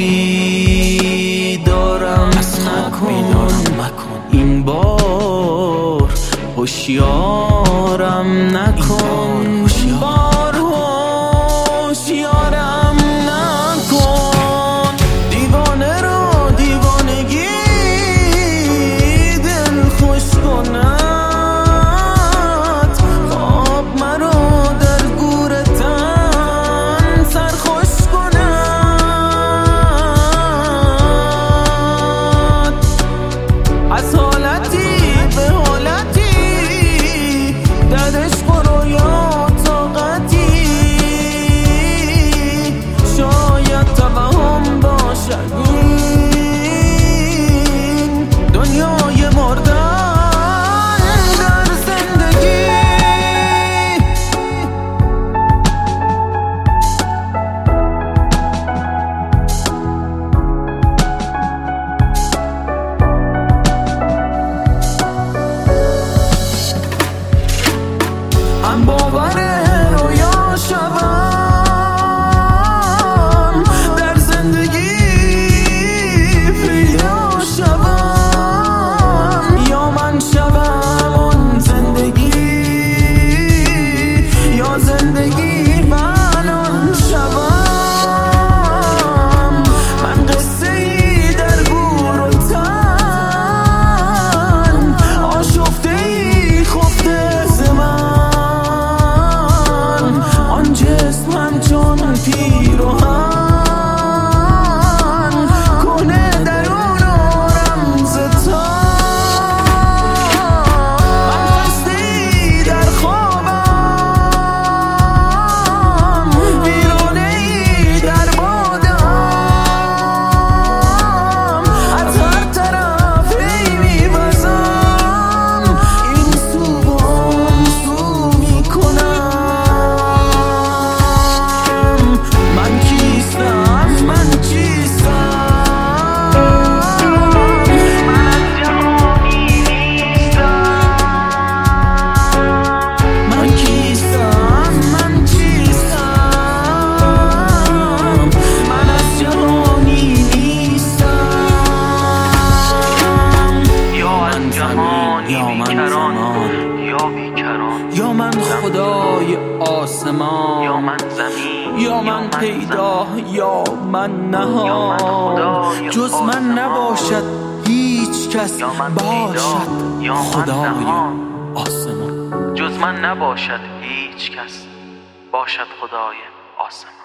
بیدارم نکن، این بار هوشیارم نکن، بار هوشیارم نکن. دیوانه رو دیوانگی دل خوش کند، خواب مرا در گور تن سرخوش کند. از حالتی به حالتی در عشق و رویا طاقتی، شاید توهم باشد این دنیای مردن در زندگی. هم باور رویا شوم، در زندگی پیدا شوم، یا من شوم اون زندگی، یا زندگی من آن شوم. من قصه ای در گور و تن، آشفته ای خفته ز من، آن جسمم چون پیراهن کنه درون و رمز تن. من خسته ای در خوابم، ویرانه ای در بادم، از هر طرف ای میوزم، این سو و آن سو میکنم. من کیستم، من چیستم، من از جهانی نیستم. من کیستم، من چیستم، من از جهانی نیستم. یا از جهانی بیکران، یا بیکران، یا من خدای آسمان، یا من زمین، یا من پیدا، یا من نهان. جز من نباشد هیچ کس، یا من باشد پیدا، یا من خدای نهان. آسمان. جز من نباشد هیچ کس، باشد خدای آسمان.